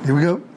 Here we go.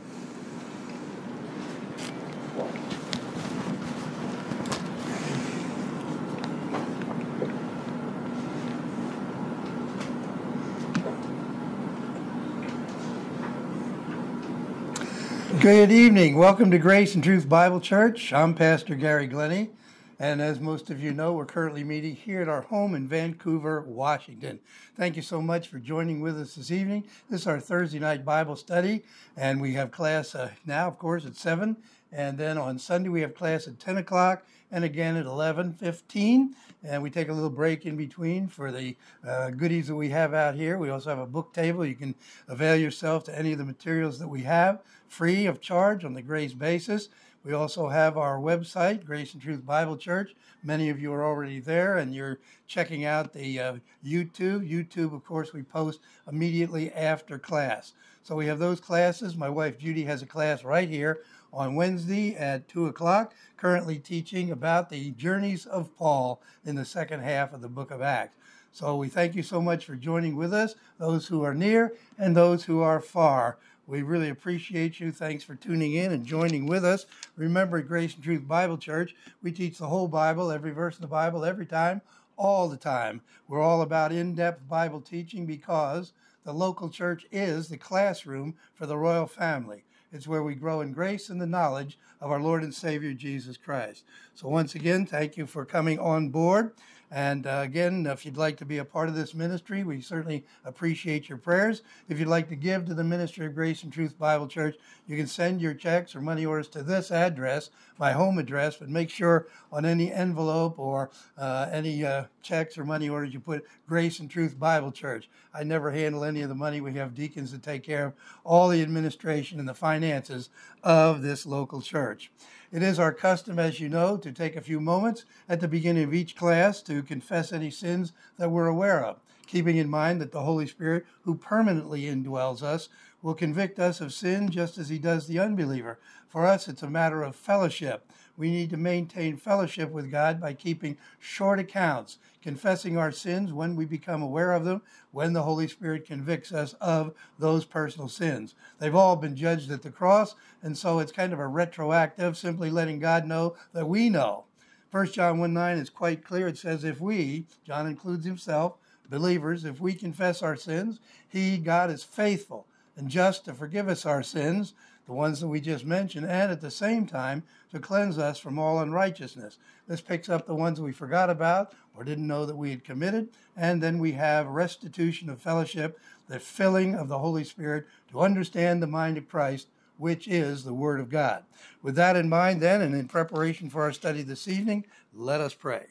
Good evening. Welcome to Grace and Truth Bible Church. I'm Pastor Gary Glennie, and as most of you know, we're currently meeting here at our home in Vancouver, Washington. Thank you so much for joining with us this evening. This is our Thursday night Bible study, and we have class now, of course, at 7, and then on Sunday we have class at 10 o'clock, and again at 11:15, and we take a little break in between for the goodies that we have out here. We also have a book table. You can avail yourself to any of the materials that we have, free of charge on the grace basis. We also have our website, Grace and Truth Bible Church. Many of you are already there, and you're checking out the YouTube. YouTube, of course, we post immediately after class. So we have those classes. My wife Judy has a class right here on Wednesday at 2 o'clock, currently teaching about the journeys of Paul in the second half of the book of Acts. So we thank you so much for joining with us, those who are near and those who are far. We really appreciate you. Thanks for tuning in and joining with us. Remember, at Grace and Truth Bible Church, we teach the whole Bible, every verse of the Bible, every time, all the time. We're all about in-depth Bible teaching because the local church is the classroom for the royal family. It's where we grow in grace and the knowledge of our Lord and Savior, Jesus Christ. So once again, thank you for coming on board. And again, if you'd like to be a part of this ministry, we certainly appreciate your prayers. If you'd like to give to the ministry of Grace and Truth Bible Church, you can send your checks or money orders to this address, my home address, but make sure on any envelope or any checks or money orders you put Grace and Truth Bible Church. I never handle any of the money. We have deacons that take care of all the administration and the finances of this local church. It is our custom, as you know, to take a few moments at the beginning of each class to confess any sins that we're aware of, keeping in mind that the Holy Spirit, who permanently indwells us, will convict us of sin just as he does the unbeliever. For us, it's a matter of fellowship. We need to maintain fellowship with God by keeping short accounts, confessing our sins when we become aware of them, when the Holy Spirit convicts us of those personal sins. They've all been judged at the cross, and so it's kind of a retroactive, simply letting God know that we know. 1 John 1:9 is quite clear. It says, if we, John includes himself, believers, if we confess our sins, he, God, is faithful and just to forgive us our sins, the ones that we just mentioned, and at the same time to cleanse us from all unrighteousness. This picks up the ones we forgot about or didn't know that we had committed, and then we have restitution of fellowship, the filling of the Holy Spirit to understand the mind of Christ, which is the Word of God. With that in mind then, and in preparation for our study this evening, let us pray.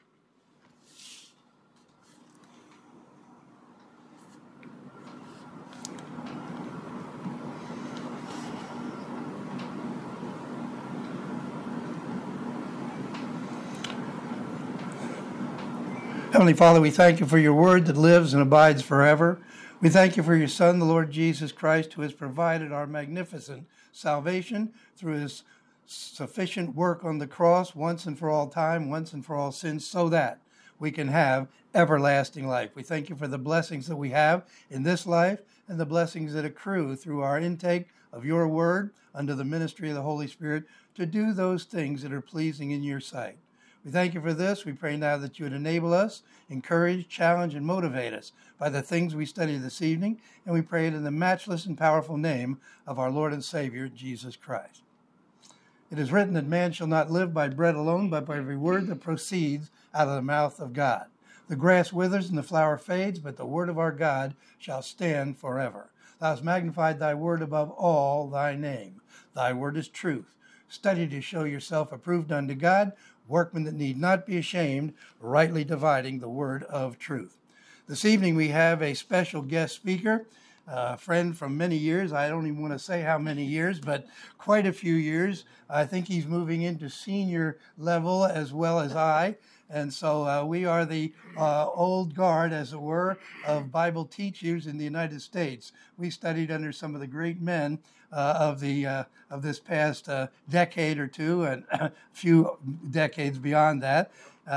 Heavenly Father, we thank you for your word that lives and abides forever. We thank you for your Son, the Lord Jesus Christ, who has provided our magnificent salvation through his sufficient work on the cross once and for all time, once and for all sins, so that we can have everlasting life. We thank you for the blessings that we have in this life and the blessings that accrue through our intake of your word under the ministry of the Holy Spirit to do those things that are pleasing in your sight. We thank you for this. We pray now that you would enable us, encourage, challenge, and motivate us by the things we study this evening. And we pray it in the matchless and powerful name of our Lord and Savior, Jesus Christ. It is written that man shall not live by bread alone, but by every word that proceeds out of the mouth of God. The grass withers and the flower fades, but the word of our God shall stand forever. Thou hast magnified thy word above all thy name. Thy word is truth. Study to show yourself approved unto God, workmen that need not be ashamed, rightly dividing the word of truth. This evening we have a special guest speaker, a friend from many years. I don't even want to say how many years, but quite a few years. I think he's moving into senior level as well as I. And so we are the old guard, as it were, of Bible teachers in the United States. We studied under some of the great men of this past decade or two, and a few decades beyond that.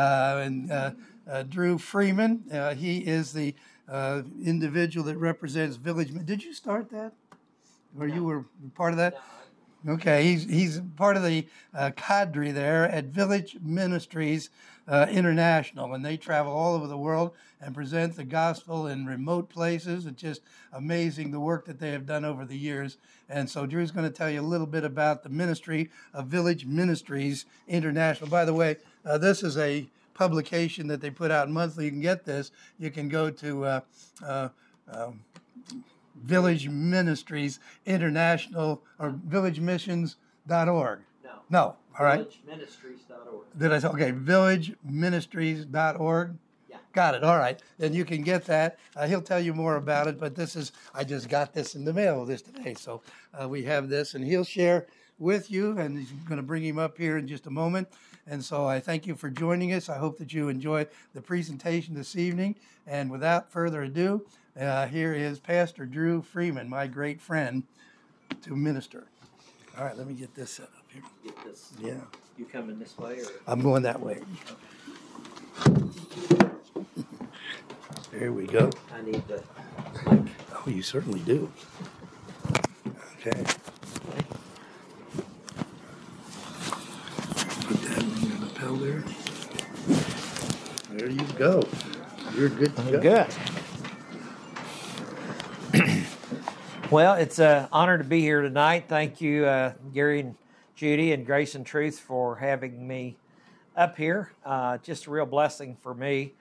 Drew Freeman, he is the individual that represents Village. Did you start that? Or you were part of that? Okay, he's part of the cadre there at Village Ministries International, and they travel all over the world and present the gospel in remote places. It's just amazing the work that they have done over the years. And so Drew's going to tell you a little bit about the ministry of Village Ministries International. By the way, this is a publication that they put out monthly. You can get this. You can go to Village Ministries International or villagemissions.org. No. All right. Villageministries.org. Did I say, okay, villageministries.org? Yeah. Got it. All right. Then you can get that. He'll tell you more about it, but I just got this in the mail today. So we have this, and he'll share with you, and he's going to bring him up here in just a moment. And so I thank you for joining us. I hope that you enjoy the presentation this evening. And without further ado, here is Pastor Drew Freeman, my great friend, to minister. All right, let me get this set up here. Get this. Yeah. You coming this way? Or? I'm going that way. There we go. I need the mic. Oh, you certainly do. Okay. Put that on the lapel there. There you go. You're good to go. Good. Well, it's an honor to be here tonight. Thank you, Gary and Judy and Grace and Truth, for having me up here. Just a real blessing for me.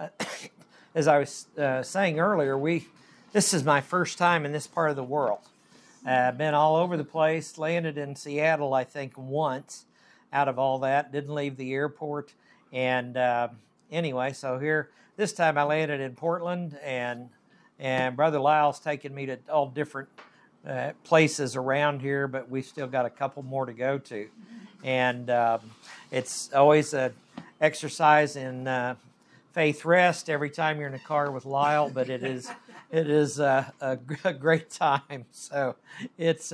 As I was saying earlier, this is my first time in this part of the world. I've been all over the place, landed in Seattle, I think, once out of all that, didn't leave the airport. And anyway, so here, this time I landed in Portland, and Brother Lyle's taken me to all different places around here, but we've still got a couple more to go to. And it's always an exercise in faith rest every time you're in a car with Lyle, but it is a great time. So it's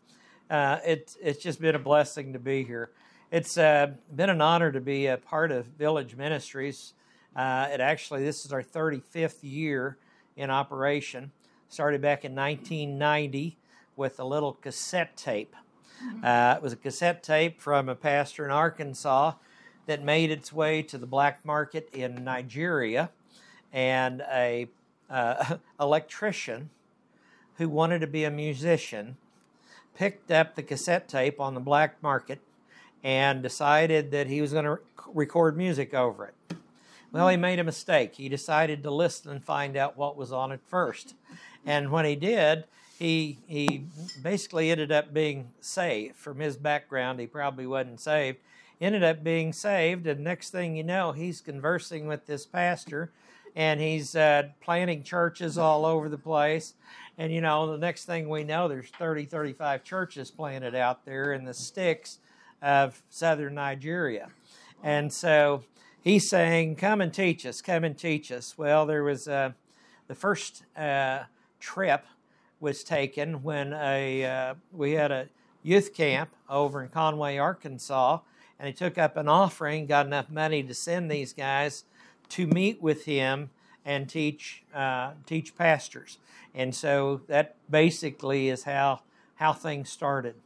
just been a blessing to be here. It's been an honor to be a part of Village Ministries. This is our 35th year in operation. Started back in 1990 with a little cassette tape. It was a cassette tape from a pastor in Arkansas that made its way to the black market in Nigeria, and a electrician who wanted to be a musician picked up the cassette tape on the black market and decided that he was going to record music over it. Well, he made a mistake. He decided to listen and find out what was on it first. And when he did, he basically ended up being saved. From his background, he probably wasn't saved. Ended up being saved, and next thing you know, he's conversing with this pastor, and he's planting churches all over the place. And, the next thing we know, there's 35 churches planted out there in the sticks of southern Nigeria. And so he's saying, come and teach us, come and teach us. Well, there was the first trip was taken when we had a youth camp over in Conway, Arkansas, and he took up an offering, got enough money to send these guys to meet with him and teach pastors. And so that basically is how things started.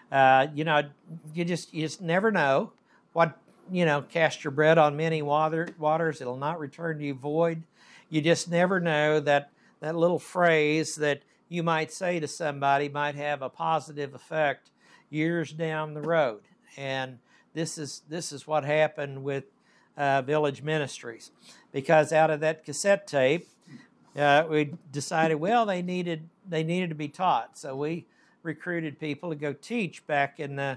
You just never know what, cast your bread on many waters, it'll not return to you void. You just never know that little phrase that you might say to somebody might have a positive effect years down the road. And this is what happened with Village Ministries, because out of that cassette tape, we decided, well, they needed to be taught. So we recruited people to go teach back in the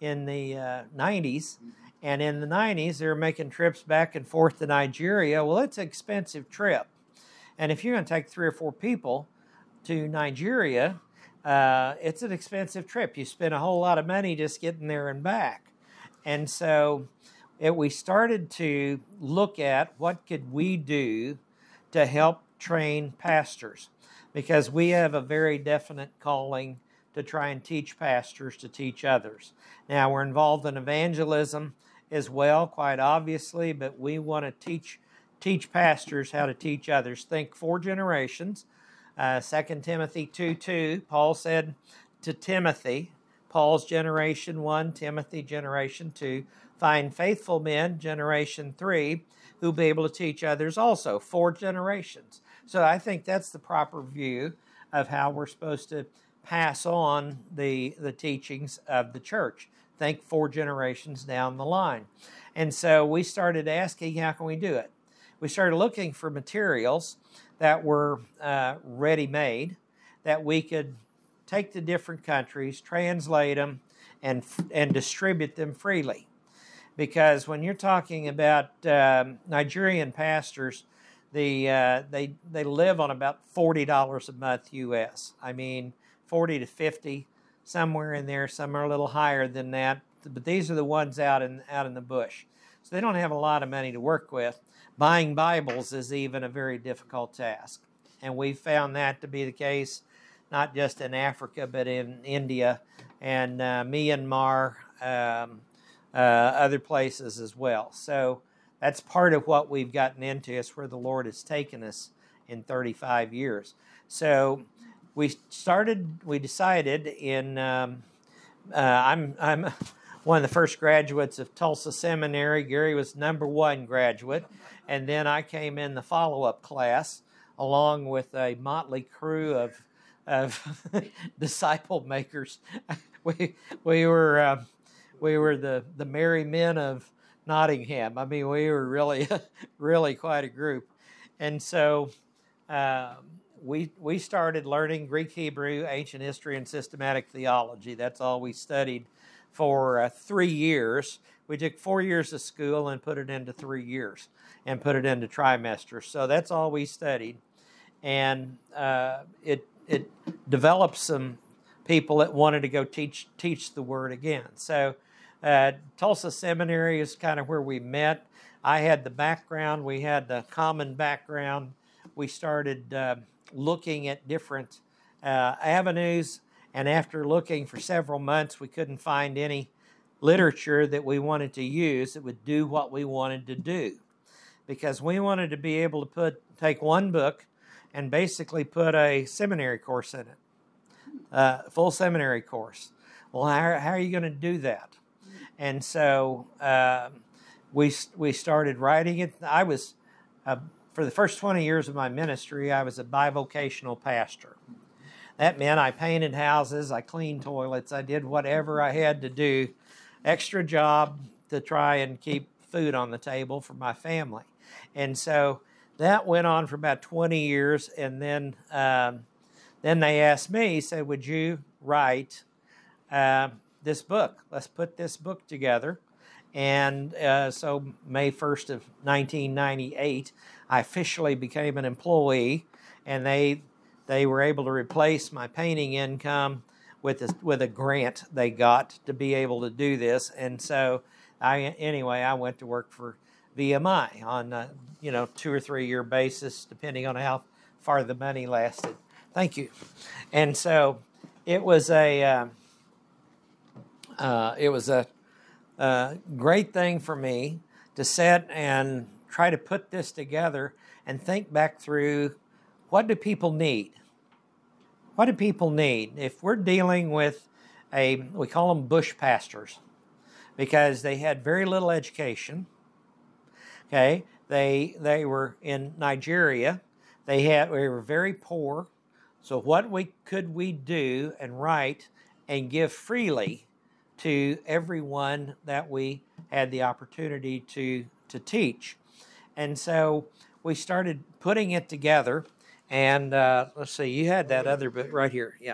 90s. And in the 90s, they were making trips back and forth to Nigeria. Well, it's an expensive trip. And if you're going to take 3 or 4 people to Nigeria, it's an expensive trip. You spend a whole lot of money just getting there and back. And so we started to look at what could we do to help train pastors, because we have a very definite calling to try and teach pastors to teach others. Now, we're involved in evangelism as well, quite obviously, but we want to teach pastors how to teach others. Think 4 generations 2 Timothy 2:2, Paul said to Timothy, Paul's generation 1, Timothy generation 2, find faithful men, generation 3, who'll be able to teach others also, 4 generations. So I think that's the proper view of how we're supposed to pass on the teachings of the church. Think 4 generations down the line. And so we started asking, how can we do it? We started looking for materials that were ready-made, that we could take to different countries, translate them, and distribute them freely. Because when you're talking about Nigerian pastors, they live on about $40 a month U.S. I mean, 40 to 50, somewhere in there. Some are a little higher than that, but these are the ones out in the bush. So they don't have a lot of money to work with. Buying Bibles is even a very difficult task, and we found that to be the case not just in Africa, but in India and Myanmar, other places as well. So that's part of what we've gotten into. It's where the Lord has taken us in 35 years. So we decided in, I'm one of the first graduates of Tulsa Seminary. Gary was #1 graduate. And then I came in the follow-up class along with a motley crew of disciple makers. We were the merry men of Nottingham. I mean, we were really quite a group. And so we started learning Greek, Hebrew, ancient history, and systematic theology. That's all we studied for 3 years. We took 4 years of school and put it into 3 years and put it into trimesters. So that's all we studied. And it developed some people that wanted to go teach the Word again. So Tulsa Seminary is kind of where we met. I had the background. We had the common background. We started looking at different avenues, and after looking for several months, we couldn't find any literature that we wanted to use that would do what we wanted to do, because we wanted to be able to take one book and basically put a seminary course in it, full seminary course. Well, how are you going to do that? And so we started writing it. I was, for the first 20 years of my ministry, I was a bivocational pastor. That meant I painted houses, I cleaned toilets, I did whatever I had to do, extra job to try and keep food on the table for my family. And so that went on for about 20 years, and then they asked me, said, would you write this book? Let's put this book together. And so May 1st of 1998, I officially became an employee, and they were able to replace my painting income with a grant they got to be able to do this. And so I went to work for VMI on a 2 or 3 year basis, depending on how far the money lasted. Thank you. And so it was a great thing for me to sit and try to put this together and think back through, what do people need? What do people need? If we're dealing with we call them bush pastors, because they had very little education. Okay, they were in Nigeria. We were very poor. So what could we do and write and give freely to everyone that we had the opportunity to teach? And so we started putting it together. And let's see, you had that other bit right here, yeah.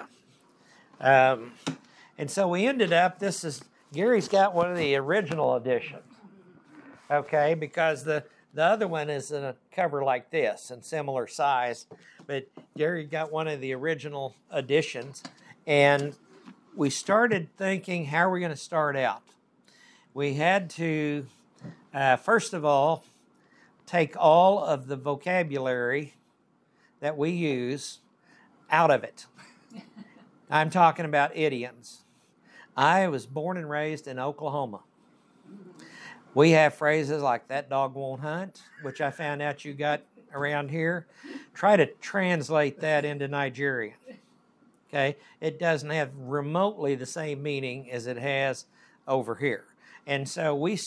And so we ended up, Gary's got one of the original editions, okay, because the other one is in a cover like this and similar size, but Gary got one of the original editions. And we started thinking, how are we going to start out? We had to, first of all, take all of the vocabulary that we use out of it. I'm talking about idioms. I was born and raised in Oklahoma. We have phrases like, that dog won't hunt, which I found out you got around here, try to translate that into Nigerian. Okay? It doesn't have remotely the same meaning as it has over here. And so we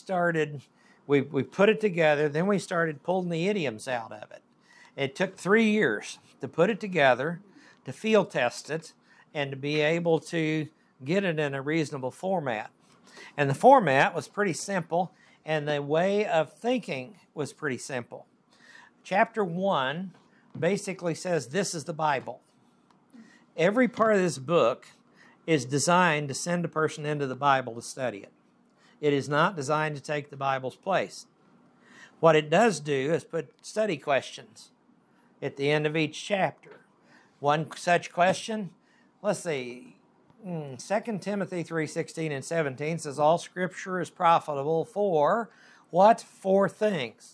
put it together, then we started pulling the idioms out of it. It took 3 years to put it together, to field test it, and to be able to get it in a reasonable format. And the format was pretty simple, and the way of thinking was pretty simple. Chapter 1 basically says this is the Bible. Every part of this book is designed to send a person into the Bible to study it. It is not designed to take the Bible's place. What it does do is put study questions at the end of each chapter. One such question, let's see, 2 Timothy 3:16 and 17 says, all Scripture is profitable for what? 4 things.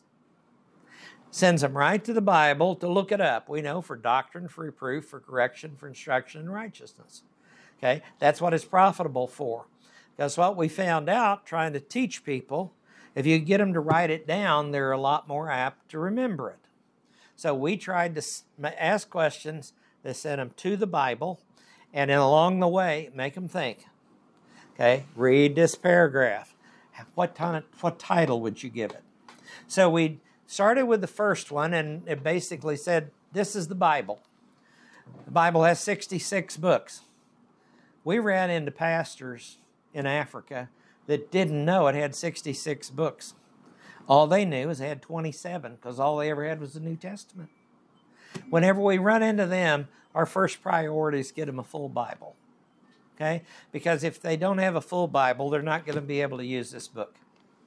Sends them right to the Bible to look it up. We know for doctrine, for reproof, for correction, for instruction in righteousness. Okay, that's what it's profitable for. Because what we found out trying to teach people, if you get them to write it down, they're a lot more apt to remember it. So we tried to ask questions that sent them to the Bible, and then along the way, make them think. Okay, read this paragraph. What title would you give it? So we started with the first one, and it basically said, this is the Bible. The Bible has 66 books. We ran into pastors in Africa that didn't know it had 66 books. All they knew is it had 27, because all they ever had was the New Testament. Whenever we run into them, our first priority is get them a full Bible. Okay? Because if they don't have a full Bible, they're not going to be able to use this book.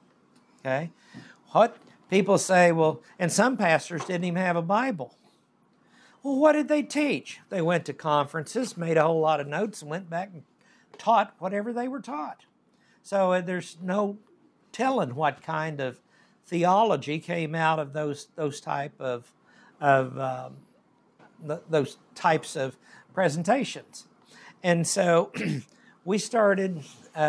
Okay? What people say, well, and some pastors didn't even have a Bible. Well, what did they teach? They went to conferences, made a whole lot of notes, and went back and taught whatever they were taught. So there's no telling what kind of theology came out of those types of presentations. And so we started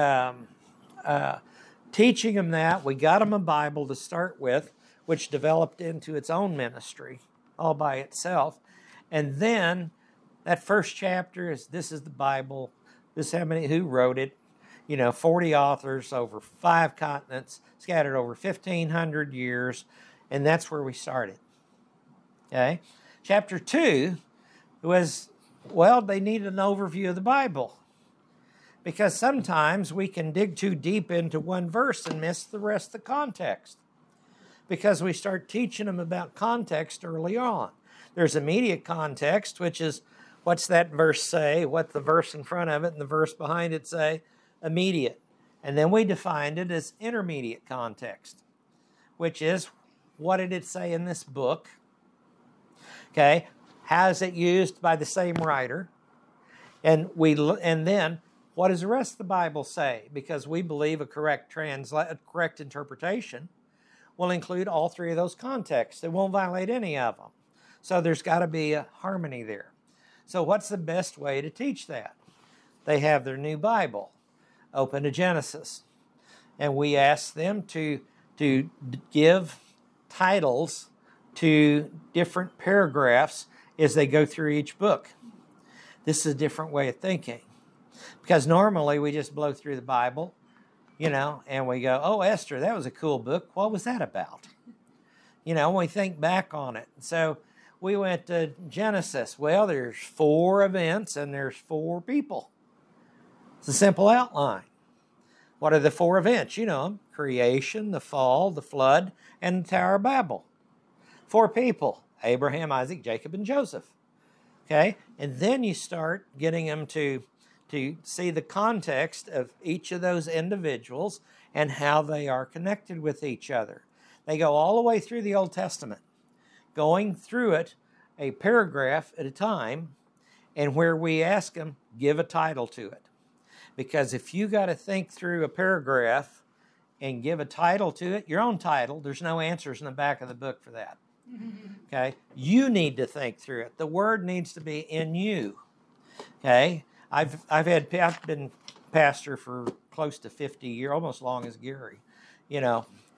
teaching them that. We got them a Bible to start with, which developed into its own ministry all by itself. And then that first chapter is, this is the Bible. This is who wrote it. 40 authors over 5 continents, scattered over 1,500 years. And that's where we started. Okay? Chapter 2 was, they needed an overview of the Bible. Because sometimes we can dig too deep into one verse and miss the rest of the context. Because we start teaching them about context early on. There's immediate context, which is, what's that verse say? What the verse in front of it and the verse behind it say? Immediate. And then we defined it as intermediate context, which is, what did it say in this book? Okay, how is it used by the same writer? And then, what does the rest of the Bible say? Because we believe a correct interpretation will include all 3 of those contexts. It won't violate any of them. So there's got to be a harmony there. So what's the best way to teach that? They have their new Bible, open to Genesis. And we ask them to give titles to different paragraphs as they go through each book. This is a different way of thinking. Because normally we just blow through the Bible, and we go, oh, Esther, that was a cool book. What was that about? When we think back on it. So we went to Genesis. Well, there's 4 events and there's 4 people. It's a simple outline. What are the 4 events? You know them. Creation, the fall, the flood, and the Tower of Babel. 4 people. Abraham, Isaac, Jacob, and Joseph. Okay? And then you start getting them to see the context of each of those individuals and how they are connected with each other. They go all the way through the Old Testament, going through it a paragraph at a time, and where we ask them, give a title to it. Because if you got to think through a paragraph and give a title to it, your own title, there's no answers in the back of the book for that. Okay? You need to think through it. The word needs to be in you. Okay? I've been pastor for close to 50 years, almost as long as Gary.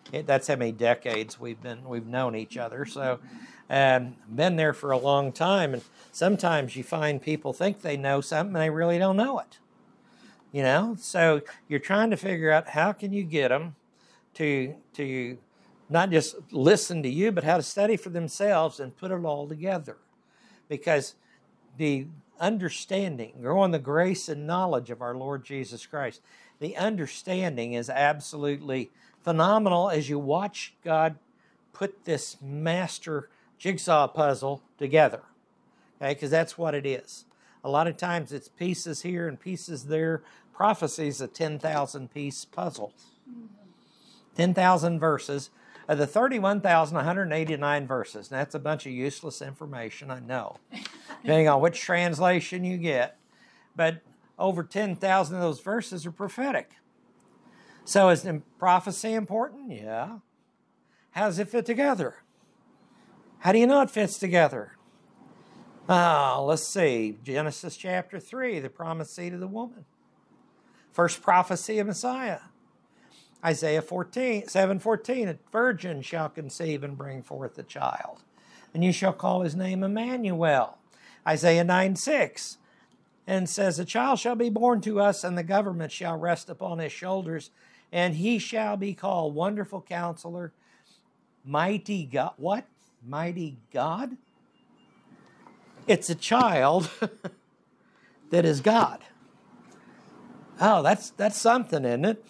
That's how many decades we've known each other. So, been there for a long time. And sometimes you find people think they know something and they really don't know it. So you're trying to figure out how can you get them to not just listen to you, but how to study for themselves and put it all together. Because the understanding, growing the grace and knowledge of our Lord Jesus Christ, the understanding is absolutely phenomenal as you watch God put this master jigsaw puzzle together. Okay, because that's what it is. A lot of times it's pieces here and pieces there. Prophecy's a 10,000-piece puzzle. 10,000 verses. Of the 31,189 verses. Now, that's a bunch of useless information, I know, depending on which translation you get. But over 10,000 of those verses are prophetic. So is prophecy important? Yeah. How does it fit together? How do you know it fits together? Let's see. Genesis chapter 3, the promised seed of the woman. First prophecy of Messiah. Isaiah 7:14, a virgin shall conceive and bring forth a child, and you shall call his name Emmanuel. Isaiah 9:6, and says, a child shall be born to us, and the government shall rest upon his shoulders, and he shall be called Wonderful Counselor, Mighty God. What? Mighty God? It's a child that is God. Oh, that's something, isn't it?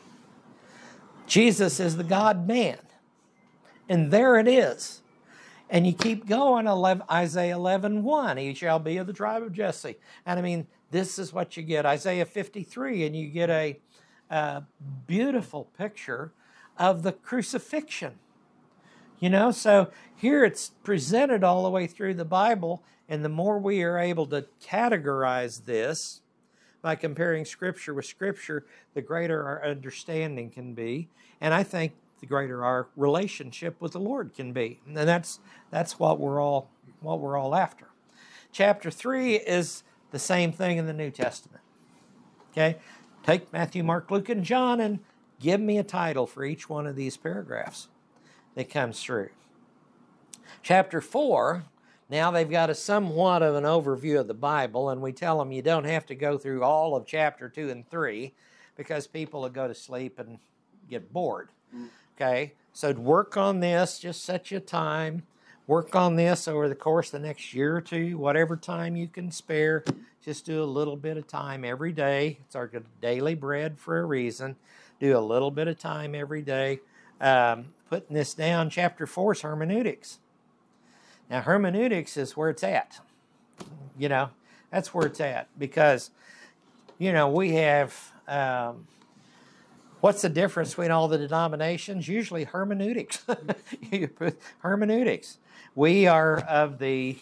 Jesus is the God-man. And there it is. And you keep going, Isaiah 11:1, he shall be of the tribe of Jesse. And I mean, this is what you get. Isaiah 53, and you get a beautiful picture of the crucifixion. So here it's presented all the way through the Bible, and the more we are able to categorize this by comparing Scripture with Scripture, the greater our understanding can be. And I think the greater our relationship with the Lord can be. And that's what we're all after. Chapter 3 is the same thing in the New Testament. Okay? Take Matthew, Mark, Luke, and John and give me a title for each one of these paragraphs that comes through. Chapter 4, now they've got a somewhat of an overview of the Bible, and we tell them you don't have to go through all of chapter 2 and 3 because people will go to sleep and get bored. Okay? So work on this, just set your time. Work on this over the course of the next year or two, whatever time you can spare. Just do a little bit of time every day. It's our daily bread for a reason. Do a little bit of time every day. Putting this down, chapter 4 is hermeneutics. Now, hermeneutics is where it's at. That's where it's at. Because, we have, what's the difference between all the denominations? Usually hermeneutics. Hermeneutics. We are of a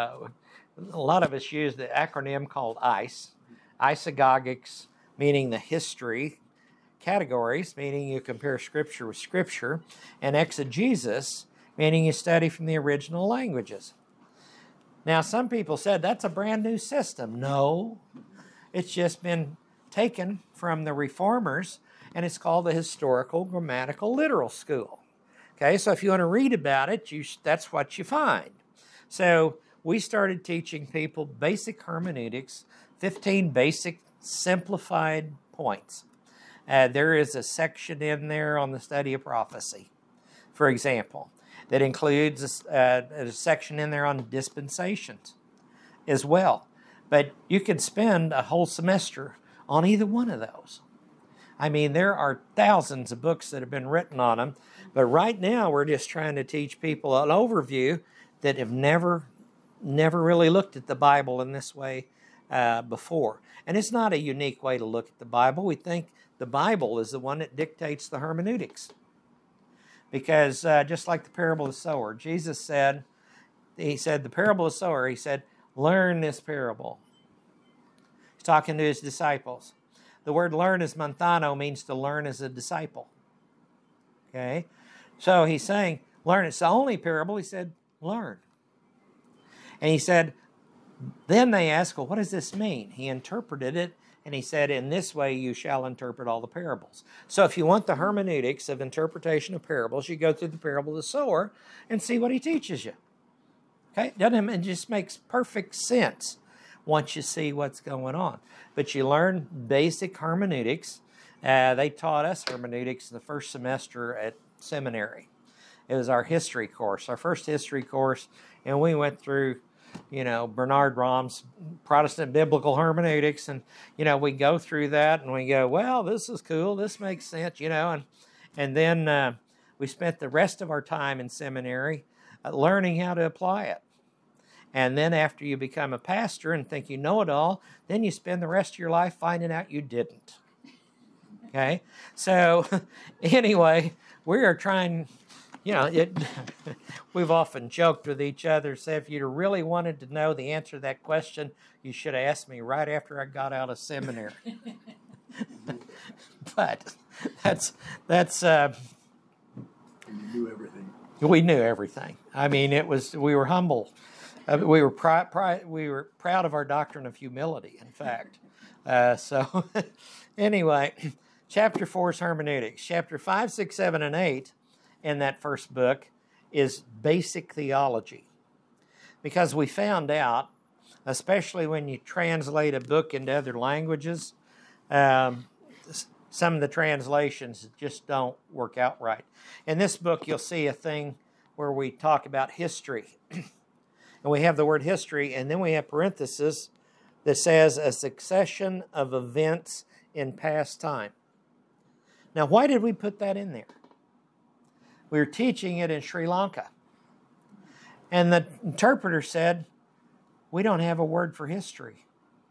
lot of us use the acronym called ICE. Isagogics, meaning the history. Categories, meaning you compare Scripture with Scripture. And exegesis, meaning you study from the original languages. Now, some people said that's a brand new system. No, it's just been taken from the Reformers, and it's called the Historical Grammatical Literal School. Okay, so if you want to read about it, that's what you find. So we started teaching people basic hermeneutics, 15 basic simplified points. There is a section in there on the study of prophecy, for example, that includes a section in there on dispensations as well. But you could spend a whole semester on either one of those. I mean, there are thousands of books that have been written on them, but right now we're just trying to teach people an overview that have never really looked at the Bible in this way before. And it's not a unique way to look at the Bible. We think the Bible is the one that dictates the hermeneutics. Because just like the parable of the sower, Jesus said, the parable of the sower, he said, learn this parable. He's talking to his disciples. The word learn is manthano, means to learn as a disciple. Okay? So he's saying, learn. It's the only parable. He said, learn. And he said, then they asked, well, what does this mean? He interpreted it, And he said, in this way you shall interpret all the parables. So if you want the hermeneutics of interpretation of parables, you go through the parable of the sower and see what he teaches you. Okay? It just makes perfect sense once you see what's going on. But you learn basic hermeneutics. They taught us hermeneutics the first semester at seminary. It was our history course, our first history course, and we went through, Bernard Rahm's Protestant Biblical Hermeneutics, and, we go through that, and we go, well, this is cool, this makes sense, and then we spent the rest of our time in seminary learning how to apply it. And then after you become a pastor and think you know it all, then you spend the rest of your life finding out you didn't. Okay? So, anyway, we are trying... we've often joked with each other, say if you really wanted to know the answer to that question, you should have asked me right after I got out of seminary. But that's You knew everything. we knew everything. I mean, we were humble. We were proud of our doctrine of humility, in fact. So anyway, chapter 4 is hermeneutics. Chapter 5, 6, 7, and 8 in that first book is basic theology. Because we found out, especially when you translate a book into other languages, some of the translations just don't work out right. In this book, you'll see a thing where we talk about history. And we have the word history, and then we have parenthesis that says a succession of events in past time. Now, why did we put that in there? We were teaching it in Sri Lanka. And the interpreter said, we don't have a word for history.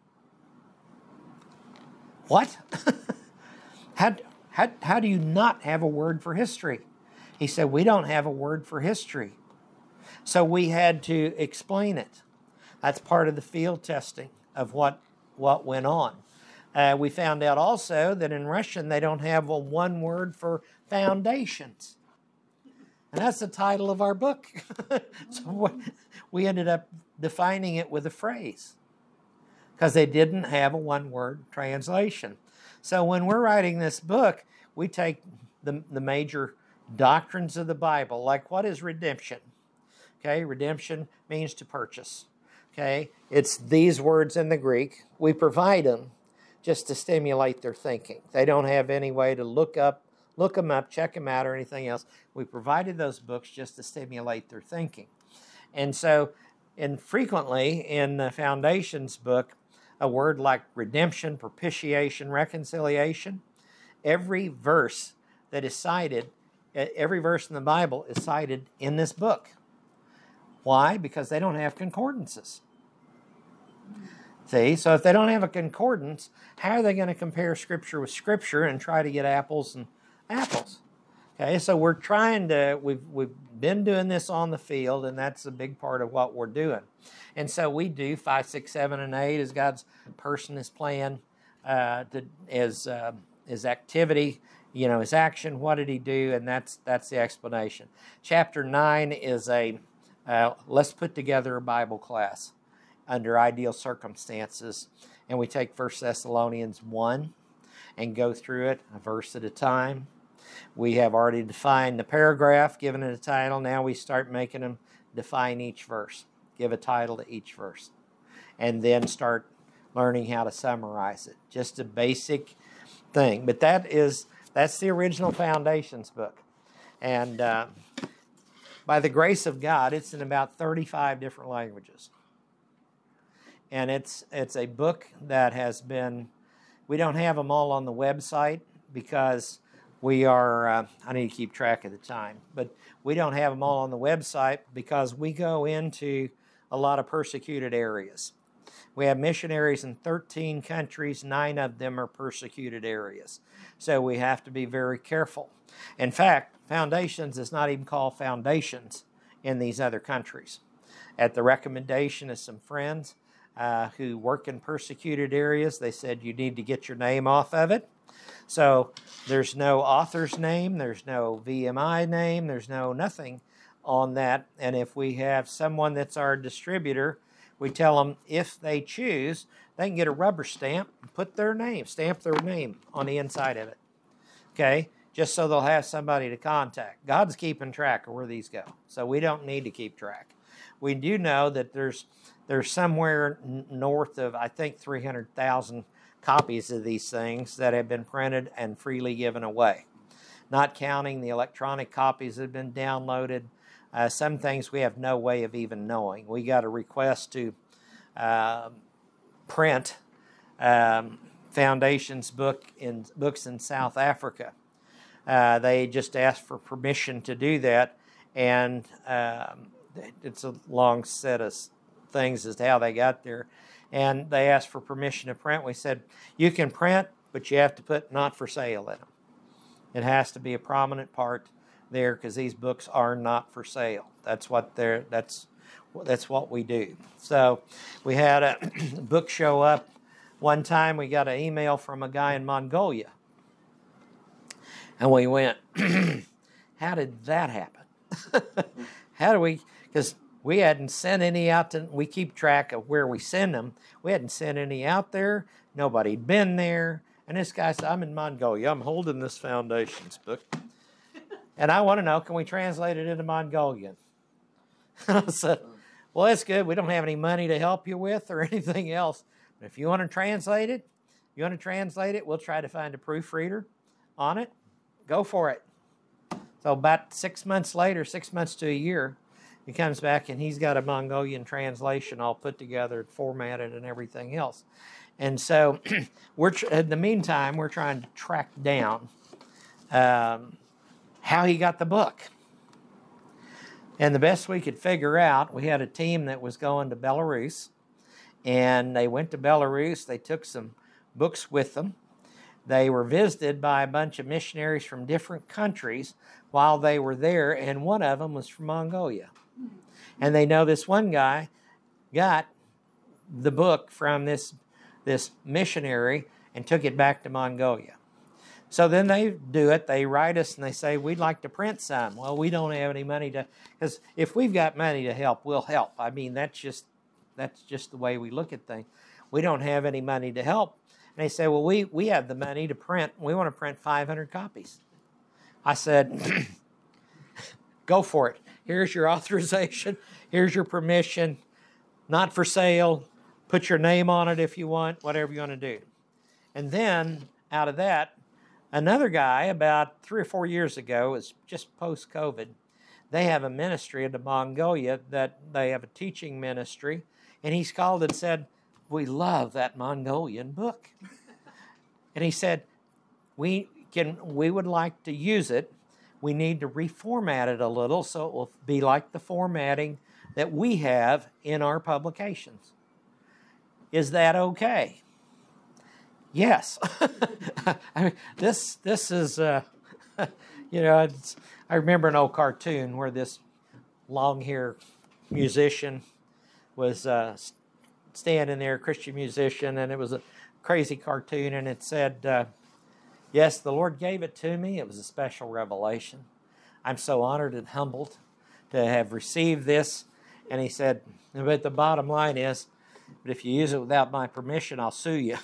What? How do you not have a word for history? He said, we don't have a word for history. So we had to explain it. That's part of the field testing of what went on. We found out also that in Russian they don't have a one word for foundations. And that's the title of our book. So we ended up defining it with a phrase because they didn't have a one-word translation. So when we're writing this book, we take the major doctrines of the Bible, like what is redemption? Okay, redemption means to purchase. Okay, it's these words in the Greek. We provide them just to stimulate their thinking. They don't have any way to look them up, check them out, or anything else. We provided those books just to stimulate their thinking. And so, frequently in the Foundations book, a word like redemption, propitiation, reconciliation, every verse that is cited, every verse in the Bible is cited in this book. Why? Because they don't have concordances. See, so if they don't have a concordance, how are they going to compare Scripture with Scripture and try to get apples and apples? Okay, so we've been doing this on the field, and that's a big part of what we're doing. And so we do 5, 6, 7, and 8 as God's person, His plan, His activity, His action. What did He do? And that's the explanation. Chapter 9 is let's put together a Bible class under ideal circumstances, and we take 1 Thessalonians 1 and go through it a verse at a time. We have already defined the paragraph, given it a title. Now we start making them define each verse, give a title to each verse, and then start learning how to summarize it. Just a basic thing. But that's the original Foundations book. And by the grace of God, it's in about 35 different languages. And it's a book that has been, we don't have them all on the website because we are, I need to keep track of the time, but we don't have them all on the website because we go into a lot of persecuted areas. We have missionaries in 13 countries, 9 of them are persecuted areas. So we have to be very careful. In fact, Foundations is not even called Foundations in these other countries. At the recommendation of some friends who work in persecuted areas, they said you need to get your name off of it. So there's no author's name, there's no VMI name, there's no nothing on that. And if we have someone that's our distributor, we tell them if they choose, they can get a rubber stamp and stamp their name on the inside of it. Okay? Just so they'll have somebody to contact. God's keeping track of where these go. So we don't need to keep track. We do know that there's somewhere north of, I think, 300,000 copies of these things that have been printed and freely given away. Not counting the electronic copies that have been downloaded. Some things we have no way of even knowing. We got a request to print Foundation's books in South Africa. They just asked for permission to do that, and it's a long set of things as to how they got there. And they asked for permission to print. We said, you can print, but you have to put not for sale in them. It has to be a prominent part there because these books are not for sale. That's what we do. So we had a book show up. One time we got an email from a guy in Mongolia. And we went, how did that happen? Because we hadn't sent any out we keep track of where we send them. We hadn't sent any out there. Nobody'd been there. And this guy said, I'm in Mongolia. I'm holding this Foundation's book. And I want to know, can we translate it into Mongolian? I said, well, that's good. We don't have any money to help you with or anything else. But if you want to translate it, we'll try to find a proofreader on it. Go for it. So about 6 months later, 6 months to a year, he comes back and he's got a Mongolian translation all put together, formatted, and everything else. And so, in the meantime, we're trying to track down how he got the book. And the best we could figure out, we had a team that was going to Belarus, and they went to Belarus. They took some books with them. They were visited by a bunch of missionaries from different countries while they were there, and one of them was from Mongolia. And they know this one guy got the book from this missionary and took it back to Mongolia. So then they do it. They write us and they say, we'd like to print some. Well, we don't have any money because if we've got money to help, we'll help. I mean, that's just the way we look at things. We don't have any money to help. And they say, well, we have the money to print. We want to print 500 copies. I said, go for it. Here's your authorization. Here's your permission. Not for sale. Put your name on it if you want, whatever you want to do. And then out of that, another guy about 3 or 4 years ago, it's just post-COVID, they have a ministry in Mongolia that they have a teaching ministry, and he's called and said, we love that Mongolian book. And he said, we would like to use it. We need to reformat it a little so it will be like the formatting that we have in our publications. Is that okay? Yes. I mean, this is, I remember an old cartoon where this long-haired musician was standing there, Christian musician, and it was a crazy cartoon, and it said, yes, the Lord gave it to me. It was a special revelation. I'm so honored and humbled to have received this. And he said, but the bottom line is, but if you use it without my permission, I'll sue you.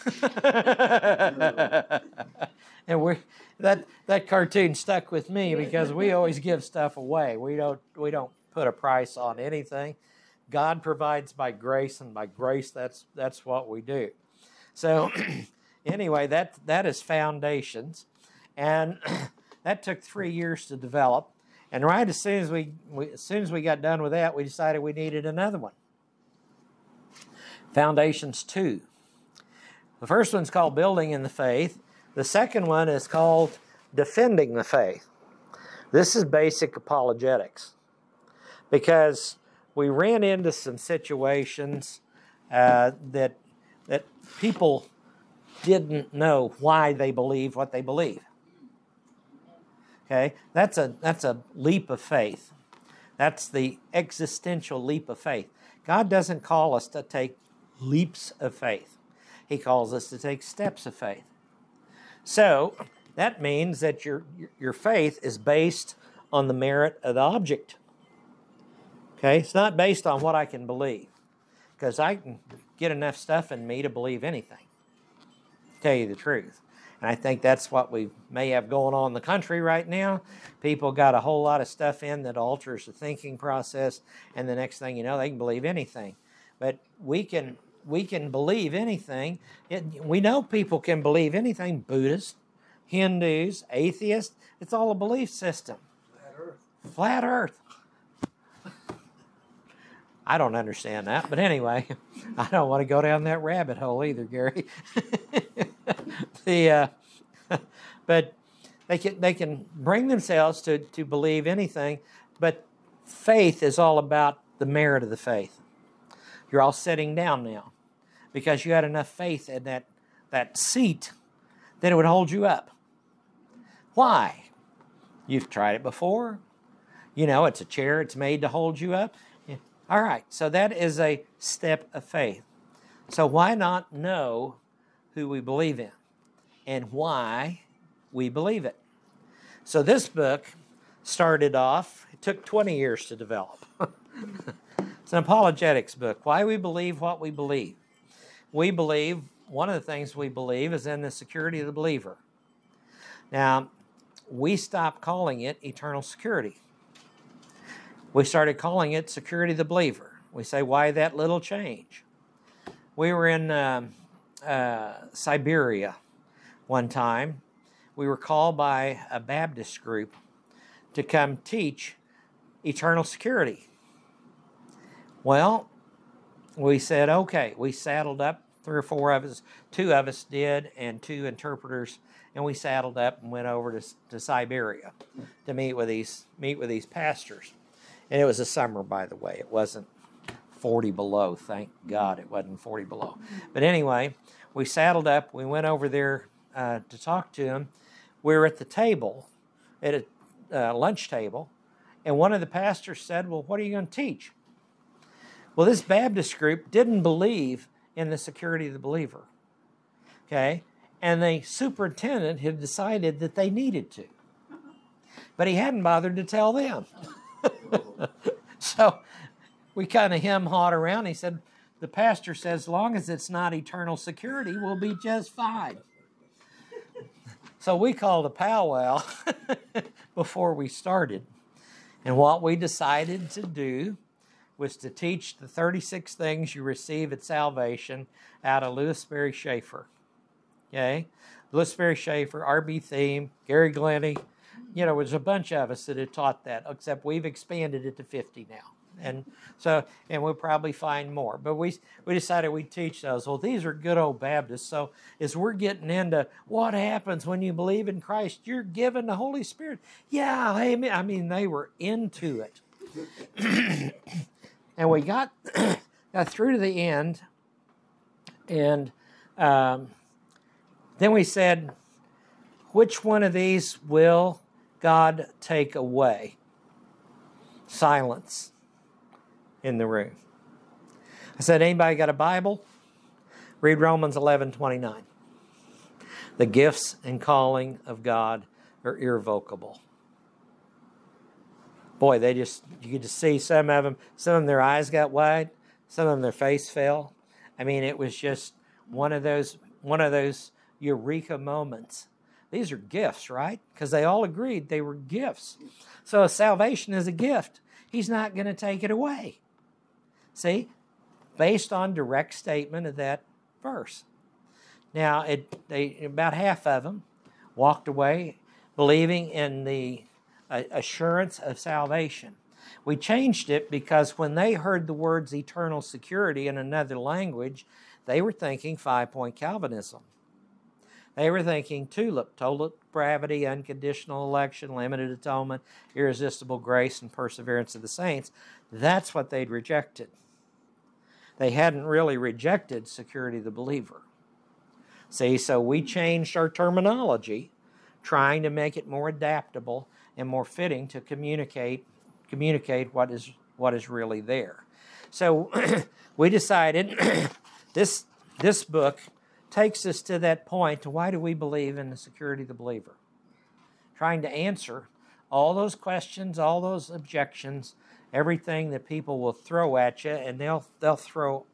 And that cartoon stuck with me because we always give stuff away. We don't put a price on anything. God provides by grace, and by grace, that's what we do. So anyway, that is Foundations, and that took 3 years to develop. And right as soon as we got done with that, we decided we needed another one. Foundations 2. The first one's called Building in the Faith. The second one is called Defending the Faith. This is basic apologetics because we ran into some situations that people didn't know why they believe what they believe. Okay, that's a leap of faith. That's the existential leap of faith. God doesn't call us to take leaps of faith. He calls us to take steps of faith. So that means that your faith is based on the merit of the object. Okay, it's not based on what I can believe. because I can get enough stuff in me to believe anything, to tell you the truth. And I think that's what we may have going on in the country right now. People got a whole lot of stuff in that alters the thinking process, and the next thing you know, they can believe anything. But we can believe anything. We know people can believe anything. Buddhists, Hindus, atheists, it's all a belief system. Flat Earth. Flat Earth. I don't understand that, but anyway, I don't want to go down that rabbit hole either, Gary. But they can bring themselves to believe anything, but faith is all about the merit of the faith. You're all sitting down now because you had enough faith in that seat that it would hold you up. Why? You've tried it before. You know, it's a chair, it's made to hold you up. All right, so that is a step of faith. So why not know who we believe in and why we believe it? So this book started off, it took 20 years to develop. It's an apologetics book. Why we believe what we believe. We believe, one of the things we believe is in the security of the believer. Now, we stopped calling it eternal security. We started calling it security of the believer. We say, why that little change? We were in Siberia one time. We were called by a Baptist group to come teach eternal security. Well, we said, okay. We saddled up, 3 or 4 of us, 2 of us did, and 2 interpreters, and we saddled up and went over to Siberia to meet with these pastors. And it was a summer, by the way. It wasn't 40 below. Thank God it wasn't 40 below. But anyway, we saddled up. We went over there to talk to them. We were at the table, at a lunch table, and one of the pastors said, well, what are you going to teach? Well, this Baptist group didn't believe in the security of the believer. Okay? And the superintendent had decided that they needed to. But he hadn't bothered to tell them. So we kind of hem-hawed around. He said, the pastor says, as long as it's not eternal security, we'll be just fine. So we called a powwow before we started. And what we decided to do was to teach the 36 things you receive at salvation out of Lewis Sperry Chafer. Okay? Lewis Sperry Chafer, R.B. Thiem, Gary Glenny. You know, there's a bunch of us that had taught that, except we've expanded it to 50 now. And we'll probably find more. But we decided we'd teach those. Well, these are good old Baptists. So as we're getting into what happens when you believe in Christ, you're given the Holy Spirit. Yeah, amen. I mean, they were into it. And we got through to the end. And then we said, which one of these will God take away? Silence in the room. I said, anybody got a Bible? Read Romans 11:29. The gifts and calling of God are irrevocable. Boy, you could just see some of them, their eyes got wide, some of them, their face fell. I mean, it was just one of those eureka moments. These are gifts, right? Because they all agreed they were gifts. So salvation is a gift. He's not going to take it away. See? Based on direct statement of that verse. Now, about half of them walked away believing in the assurance of salvation. We changed it because when they heard the words eternal security in another language, they were thinking 5-point Calvinism. They were thinking TULIP, total depravity, unconditional election, limited atonement, irresistible grace, and perseverance of the saints. That's what they'd rejected. They hadn't really rejected security of the believer. See, so we changed our terminology, trying to make it more adaptable and more fitting to communicate what is really there. So we decided this book takes us to that point. Why do we believe in the security of the believer? Trying to answer all those questions, all those objections, everything that people will throw at you, and they'll throw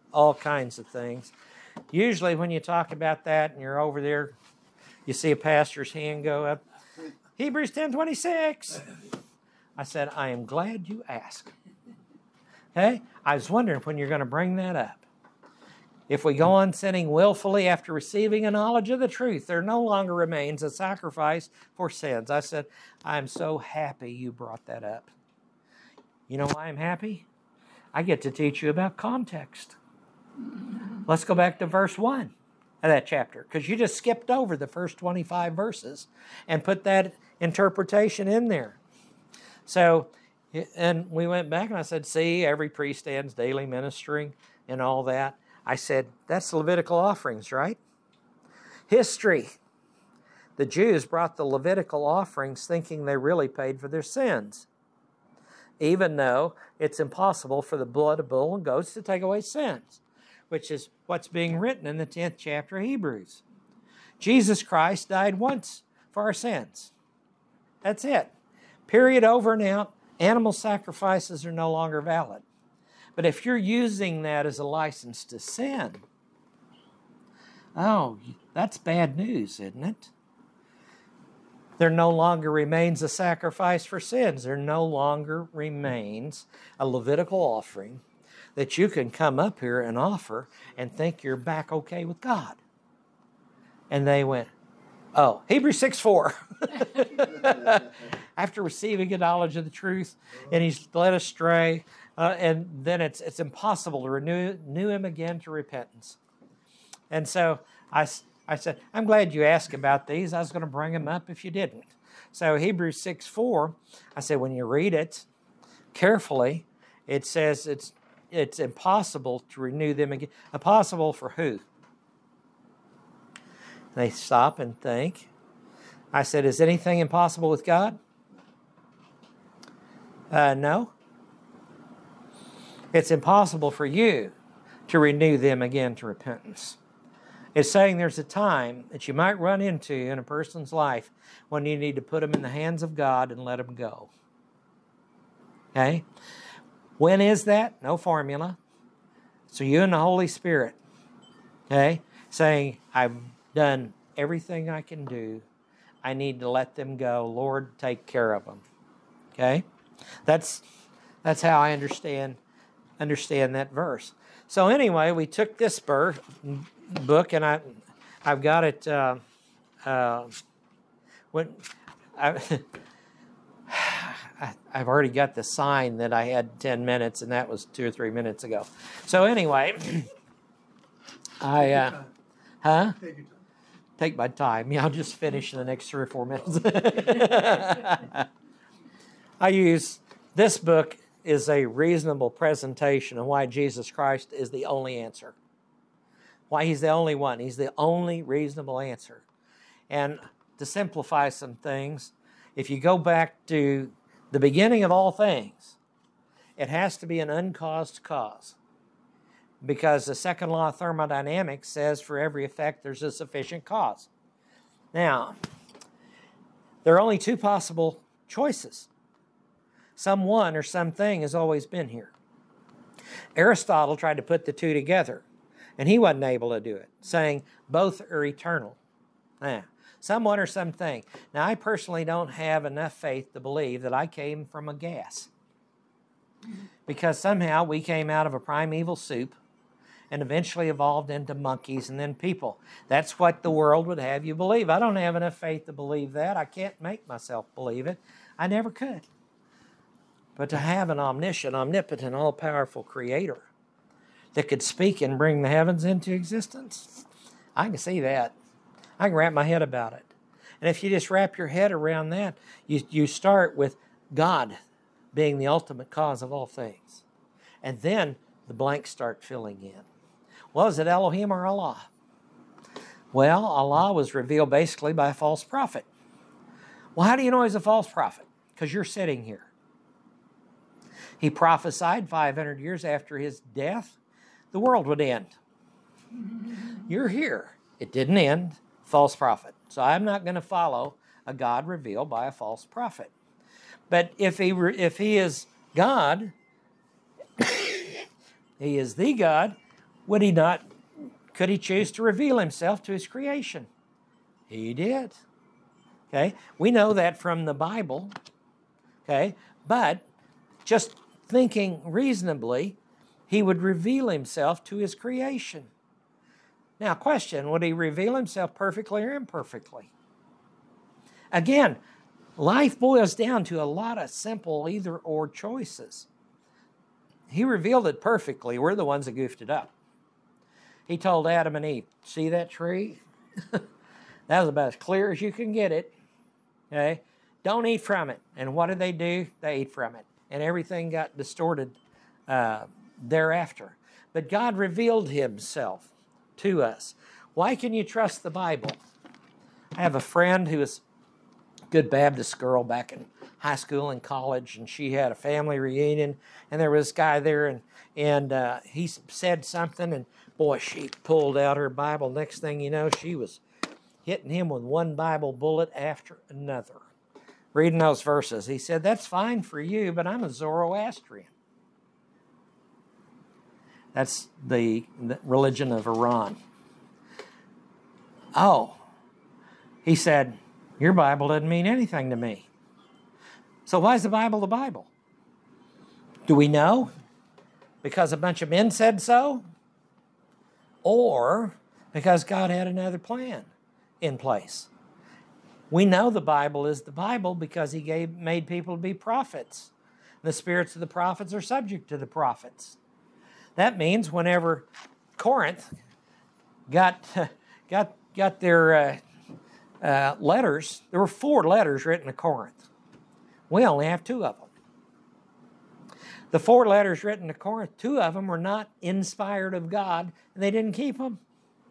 all kinds of things. Usually when you talk about that and you're over there, you see a pastor's hand go up, Hebrews 10:26. I said, I am glad you asked. Okay? I was wondering when you're going to bring that up. If we go on sinning willfully after receiving a knowledge of the truth, there no longer remains a sacrifice for sins. I said, I'm so happy you brought that up. You know why I'm happy? I get to teach you about context. Let's go back to verse 1 of that chapter, because you just skipped over the first 25 verses and put that interpretation in there. So, and we went back and I said, see, every priest stands daily ministering and all that. I said, that's Levitical offerings, right? History. The Jews brought the Levitical offerings thinking they really paid for their sins, even though it's impossible for the blood of bull and goats to take away sins, which is what's being written in the 10th chapter of Hebrews. Jesus Christ died once for our sins. That's it. Period, over and out. Animal sacrifices are no longer valid. But if you're using that as a license to sin, oh, that's bad news, isn't it? There no longer remains a sacrifice for sins. There no longer remains a Levitical offering that you can come up here and offer and think you're back okay with God. And they went, oh, Hebrews 6:4. After receiving a knowledge of the truth, and he's led astray, and then it's impossible to renew him again to repentance. And so I said, I'm glad you asked about these. I was going to bring them up if you didn't. So Hebrews 6:4, I said, when you read it carefully, it says it's impossible to renew them again. Impossible for who? They stop and think. I said, is anything impossible with God? No. It's impossible for you to renew them again to repentance. It's saying there's a time that you might run into in a person's life when you need to put them in the hands of God and let them go. Okay? When is that? No formula. So you and the Holy Spirit, okay, saying, I've done everything I can do. I need to let them go. Lord, take care of them. Okay? That's how I understand that verse. So anyway, we took this book, and I've got it. I've already got the sign that I had 10 minutes, and that was 2 or 3 minutes ago. So anyway, Take my time. Yeah, I'll just finish in the next 3 or 4 minutes. I use this book is a reasonable presentation of why Jesus Christ is the only answer. Why he's the only one. He's the only reasonable answer. And to simplify some things, if you go back to the beginning of all things, it has to be an uncaused cause. Because the second law of thermodynamics says for every effect there's a sufficient cause. Now, there are only 2 possible choices. Someone or something has always been here. Aristotle tried to put the 2 together, and he wasn't able to do it, saying both are eternal. Someone or something. Now, I personally don't have enough faith to believe that I came from a gas, because somehow we came out of a primeval soup and eventually evolved into monkeys and then people. That's what the world would have you believe. I don't have enough faith to believe that. I can't make myself believe it. I never could. But to have an omniscient, omnipotent, all-powerful creator that could speak and bring the heavens into existence, I can see that. I can wrap my head about it. And if you just wrap your head around that, you start with God being the ultimate cause of all things. And then the blanks start filling in. Well, is it Elohim or Allah? Well, Allah was revealed basically by a false prophet. Well, how do you know he's a false prophet? Because you're sitting here. He prophesied 500 years after his death, the world would end. You're here. It didn't end. False prophet. So I'm not going to follow a God revealed by a false prophet. But if he is God, he is the God, Would he not, could he choose to reveal himself to his creation? He did. Okay, we know that from the Bible. Okay, but just thinking reasonably, he would reveal himself to his creation. Now, question, would he reveal himself perfectly or imperfectly? Again, life boils down to a lot of simple either-or choices. He revealed it perfectly. We're the ones that goofed it up. He told Adam and Eve, see that tree? That was about as clear as you can get it. Okay? Don't eat from it. And what did they do? They ate from it. And everything got distorted thereafter. But God revealed himself to us. Why can you trust the Bible? I have a friend who was a good Baptist girl back in high school and college, and she had a family reunion, and there was this guy there, and he said something, and boy, she pulled out her Bible. Next thing you know, she was hitting him with one Bible bullet after another. Reading those verses, he said, that's fine for you, but I'm a Zoroastrian. That's the religion of Iran. Oh, he said, your Bible doesn't mean anything to me. So why is the Bible the Bible? Do we know? Because a bunch of men said so? Or because God had another plan in place? We know the Bible is the Bible because he made people to be prophets. The spirits of the prophets are subject to the prophets. That means whenever Corinth got their letters, there were 4 letters written to Corinth. We only have 2 of them. The 4 letters written to Corinth, 2 of them were not inspired of God, and they didn't keep them.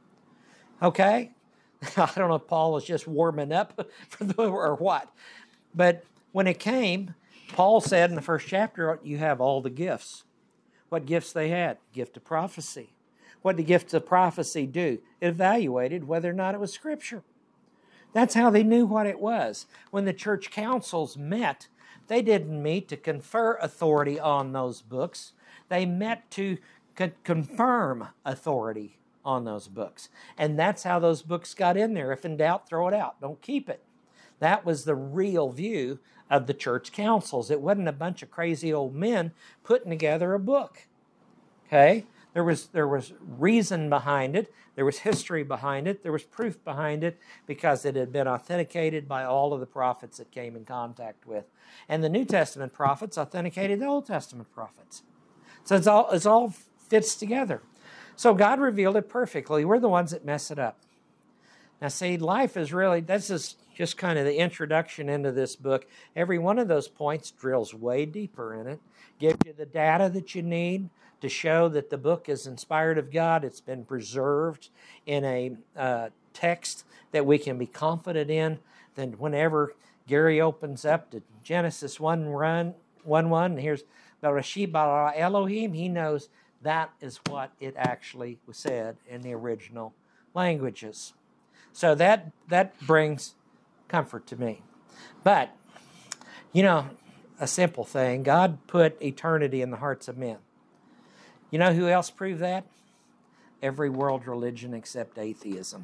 Okay? I don't know if Paul was just warming up or what. But when it came, Paul said in the first chapter, you have all the gifts. What gifts they had? Gift of prophecy. What did the gift of prophecy do? It evaluated whether or not it was Scripture. That's how they knew what it was. When the church councils met, they didn't meet to confer authority on those books. They met to confirm authority on those books. And that's how those books got in there. If in doubt, throw it out. Don't keep it. That was the real view of the church councils. It wasn't a bunch of crazy old men putting together a book. Okay? There was reason behind it. There was history behind it. There was proof behind it because it had been authenticated by all of the prophets it came in contact with. And the New Testament prophets authenticated the Old Testament prophets. So it's all fits together. So God revealed it perfectly. We're the ones that mess it up. Now see, life is really, this is just kind of the introduction into this book. Every one of those points drills way deeper in it, gives you the data that you need to show that the book is inspired of God. It's been preserved in a text that we can be confident in. Then whenever Gary opens up to Genesis 1:1, and here's Bereshit bara Elohim, he knows that is what it actually was said in the original languages. So that brings comfort to me. But, you know, a simple thing, God put eternity in the hearts of men. You know who else proved that? Every world religion except atheism.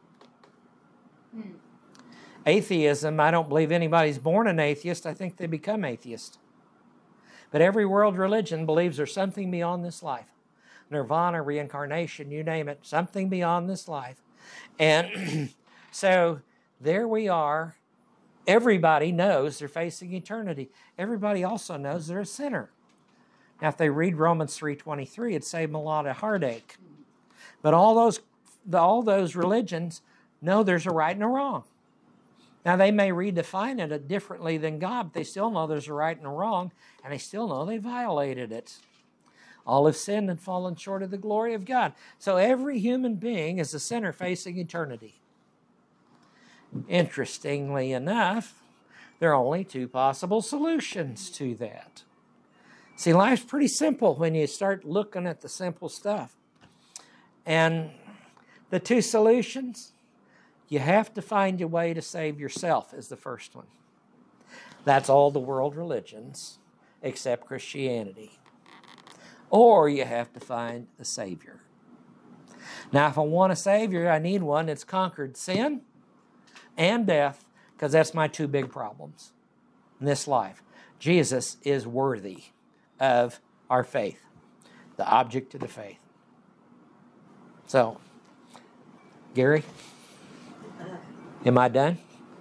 Atheism, I don't believe anybody's born an atheist. I think they become atheist. But every world religion believes there's something beyond this life. Nirvana, reincarnation, you name it, something beyond this life. And so there we are. Everybody knows they're facing eternity. Everybody also knows they're a sinner. Now, if they read Romans 3:23, it'd save them a lot of heartache. But all those religions know there's a right and a wrong. Now, they may redefine it differently than God, but they still know there's a right and a wrong, and they still know they violated it. All have sinned and fallen short of the glory of God. So every human being is a sinner facing eternity. Interestingly enough, there are only 2 possible solutions to that. See, life's pretty simple when you start looking at the simple stuff. And the 2 solutions, you have to find a way to save yourself is the first one. That's all the world religions except Christianity. Or you have to find a Savior. Now, if I want a Savior, I need one that's conquered sin and death, because that's my two big problems in this life. Jesus is worthy of our faith, the object of the faith. So, Gary, am I done?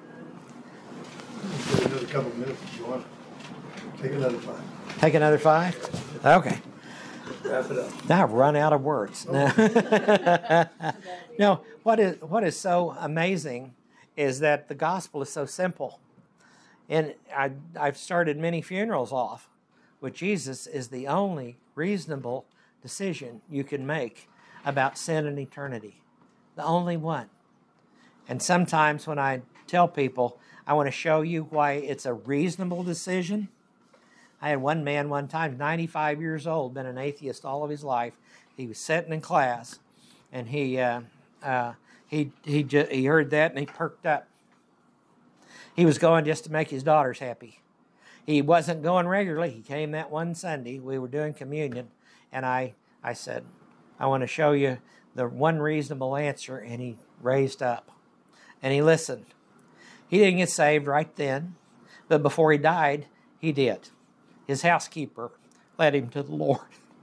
Another couple of minutes if you want. Take another 5. Take another 5? Okay. Wrap it up. Now I've run out of words. No. No, what is so amazing is that the gospel is so simple. And I've started many funerals off with Jesus is the only reasonable decision you can make about sin and eternity. The only one. And sometimes when I tell people, I want to show you why it's a reasonable decision. I had one man one time, 95 years old, been an atheist all of his life. He was sitting in class, and he heard that, and he perked up. He was going just to make his daughters happy. He wasn't going regularly. He came that one Sunday. We were doing communion, and I said, I want to show you the one reasonable answer, and he raised up, and he listened. He didn't get saved right then, but before he died, he did. His housekeeper led him to the Lord.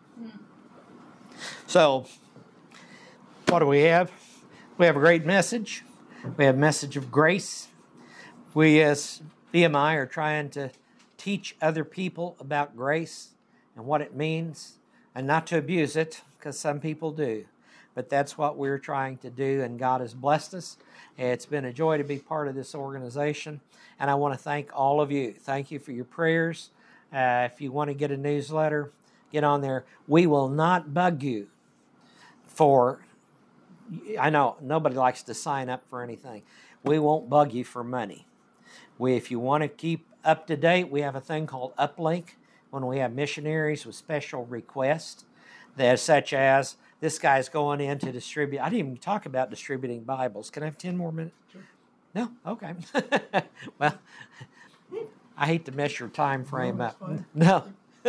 So, what do we have? We have a great message. We have a message of grace. We as BMI are trying to teach other people about grace and what it means, and not to abuse it, because some people do. But that's what we're trying to do, and God has blessed us. It's been a joy to be part of this organization, and I want to thank all of you. Thank you for your prayers. If you want to get a newsletter, get on there. We will not bug you for, I know nobody likes to sign up for anything. We won't bug you for money. If you want to keep up to date, we have a thing called Uplink when we have missionaries with special requests, that such as this guy's going in to distribute. I didn't even talk about distributing Bibles. Can I have 10 more minutes? Sure. No? Okay. Well, I hate to mess your time frame up. No.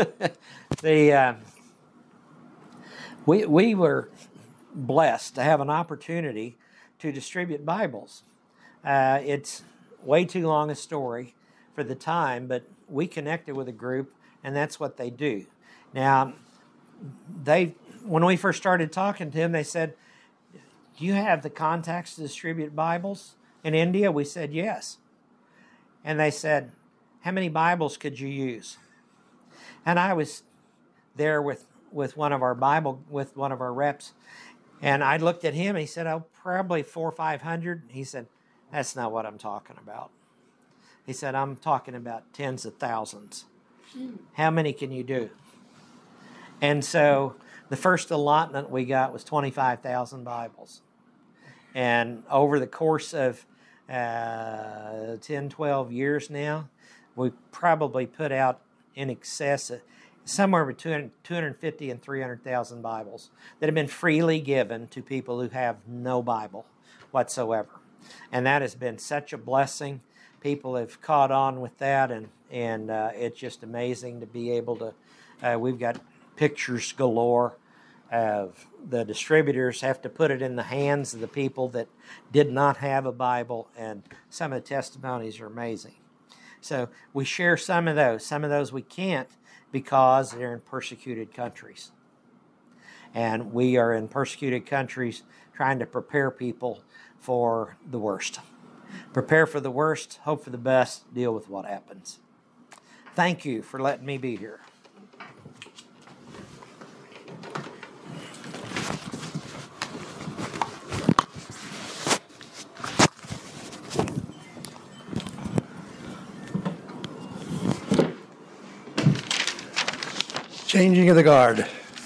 We were blessed to have an opportunity to distribute Bibles. It's way too long a story for the time, but we connected with a group, and that's what they do. Now, when we first started talking to them, they said, do you have the contacts to distribute Bibles in India? We said, yes. And they said, how many Bibles could you use? And I was there with one of our reps, and I looked at him, and he said, oh, probably 400 or 500. He said, that's not what I'm talking about. He said, I'm talking about tens of thousands. How many can you do? And so the first allotment we got was 25,000 Bibles. And over the course of 10, 12 years now, we probably put out in excess of somewhere between 250 and 300,000 Bibles that have been freely given to people who have no Bible whatsoever. And that has been such a blessing. People have caught on with that, and it's just amazing to be able to, we've got pictures galore of the distributors have to put it in the hands of the people that did not have a Bible, and some of the testimonies are amazing. So we share some of those we can't because they're in persecuted countries. And we are in persecuted countries trying to prepare people for the worst. Prepare for the worst, hope for the best, deal with what happens. Thank you for letting me be here. Changing of the guard.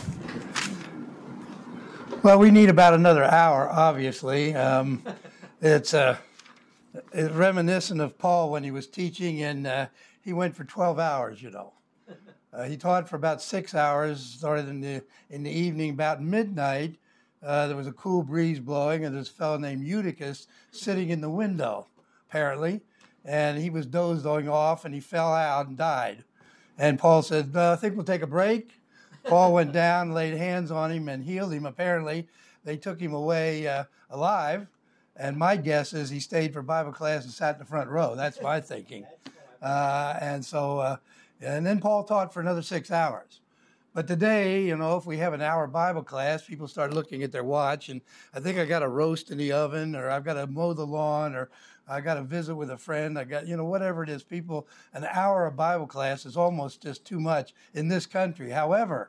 Well, we need about another hour, obviously. It's reminiscent of Paul when he was teaching, and he went for 12 hours, you know. He taught for about 6 hours, started in the evening. About midnight, there was a cool breeze blowing, and this fellow named Eutychus sitting in the window, apparently, and he was dozing off, and he fell out and died. And Paul said, I think we'll take a break. Paul went down, laid hands on him, and healed him, apparently. they took him away alive. And my guess is he stayed for Bible class and sat in the front row. That's my thinking. And then Paul taught for another 6 hours. But today, if we have an hour Bible class, people start looking at their watch, and I think I got a roast in the oven, or I've got to mow the lawn, or I got to visit with a friend. I got, whatever it is, people, an hour of Bible class is almost just too much in this country. However,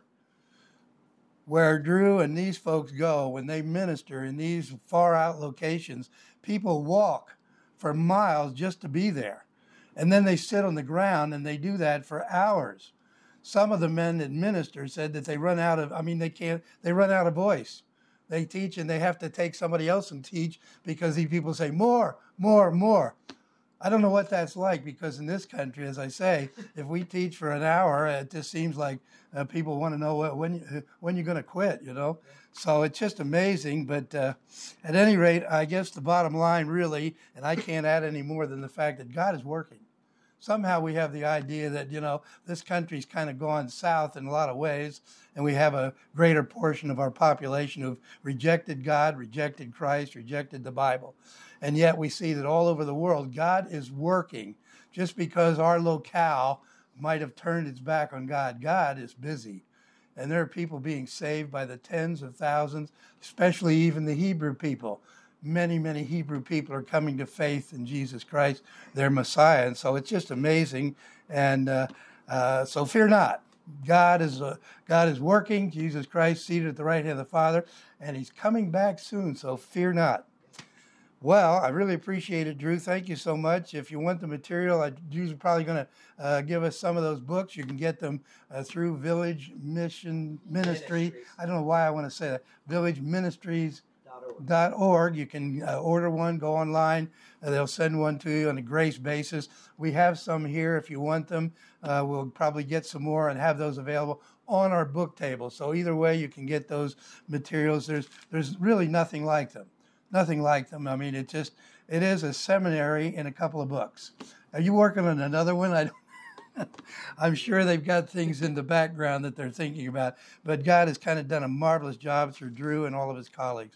where Drew and these folks go when they minister in these far out locations, people walk for miles just to be there. And then they sit on the ground and they do that for hours. Some of the men that minister said that they run out of voice. They teach and they have to take somebody else and teach because these people say more, more, more. I don't know what that's like, because in this country, as I say, if we teach for an hour, it just seems like people want to know when you're going to quit, So it's just amazing. But at any rate, I guess the bottom line really, and I can't add any more than the fact that God is working. Somehow we have the idea that, this country's kind of gone south in a lot of ways, and we have a greater portion of our population who've rejected God, rejected Christ, rejected the Bible. And yet we see that all over the world, God is working. Just because our locale might have turned its back on God, God is busy. And there are people being saved by the tens of thousands, especially even the Hebrew people. Many, many Hebrew people are coming to faith in Jesus Christ, their Messiah. And so it's just amazing. And so fear not. God is working. Jesus Christ seated at the right hand of the Father, and he's coming back soon. So fear not. Well, I really appreciate it, Drew. Thank you so much. If you want the material, Drew's probably going to give us some of those books. You can get them through Village Mission Ministry. I don't know why I want to say that. VillageMinistries.org. You can order one, go online. They'll send one to you on a grace basis. We have some here if you want them. We'll probably get some more and have those available on our book table. So either way, you can get those materials. There's really nothing like them. Nothing like them. I mean, it is a seminary in a couple of books. Are you working on another one? I'm sure they've got things in the background that they're thinking about, but God has kind of done a marvelous job through Drew and all of his colleagues.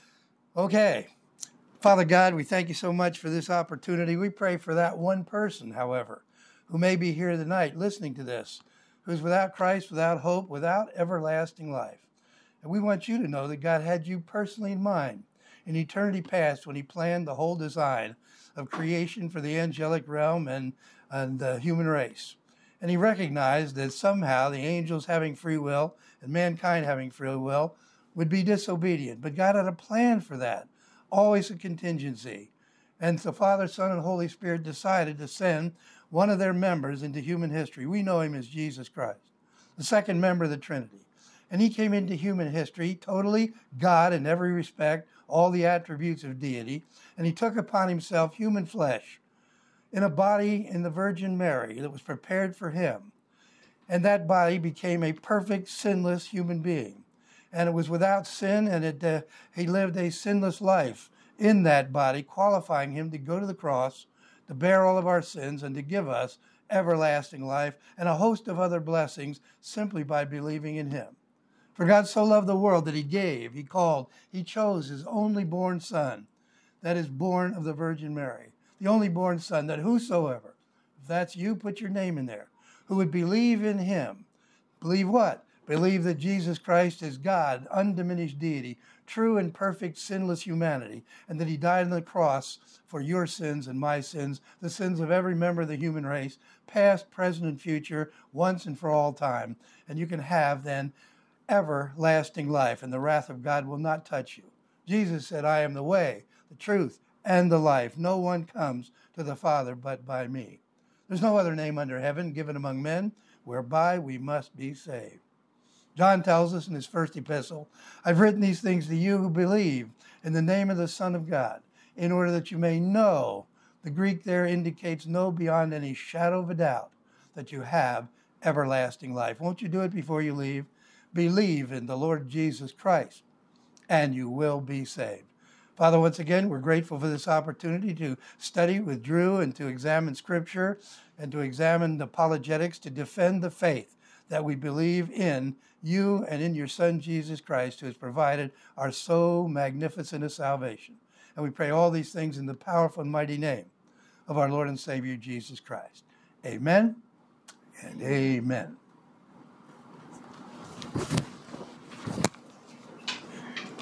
Okay. Father God, we thank you so much for this opportunity. We pray for that one person, however, who may be here tonight listening to this, who's without Christ, without hope, without everlasting life. And we want you to know that God had you personally in mind in eternity past when he planned the whole design of creation for the angelic realm and the human race. And he recognized that somehow the angels having free will and mankind having free will would be disobedient. But God had a plan for that, always a contingency. And the Father, Son, and Holy Spirit decided to send one of their members into human history. We know him as Jesus Christ, the second member of the Trinity. And he came into human history totally God in every respect, all the attributes of deity. And he took upon himself human flesh in a body in the Virgin Mary that was prepared for him. And that body became a perfect, sinless human being. And it was without sin, and he lived a sinless life in that body, qualifying him to go to the cross, to bear all of our sins, and to give us everlasting life and a host of other blessings simply by believing in him. For God so loved the world that he gave, he called, he chose his only born Son, that is born of the Virgin Mary, the only born Son, that whosoever, if that's you, put your name in there, who would believe in him. Believe what? Believe that Jesus Christ is God, undiminished deity, true and perfect sinless humanity, and that he died on the cross for your sins and my sins, the sins of every member of the human race, past, present, and future, once and for all time. And you can have then everlasting life, and the wrath of God will not touch you. Jesus said, I am the way, the truth, and the life. No one comes to the Father but by me. There's no other name under heaven given among men whereby we must be saved. John tells us in his first epistle, I've written these things to you who believe in the name of the Son of God, in order that you may know. The Greek there indicates know beyond any shadow of a doubt that you have everlasting life. Won't you do it before you leave? Believe in the Lord Jesus Christ, and you will be saved. Father, once again, we're grateful for this opportunity to study with Drew and to examine Scripture and to examine the apologetics, to defend the faith that we believe in you and in your Son, Jesus Christ, who has provided our so magnificent a salvation. And we pray all these things in the powerful and mighty name of our Lord and Savior, Jesus Christ. Amen and amen.